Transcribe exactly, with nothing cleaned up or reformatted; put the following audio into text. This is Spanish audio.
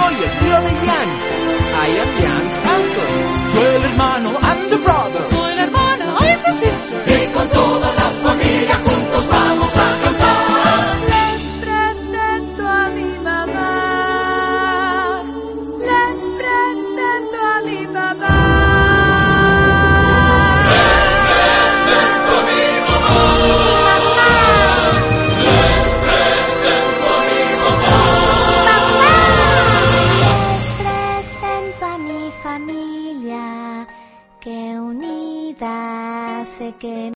soy el tío de Jan. I am Jan's uncle. Yo el hermano and the brother.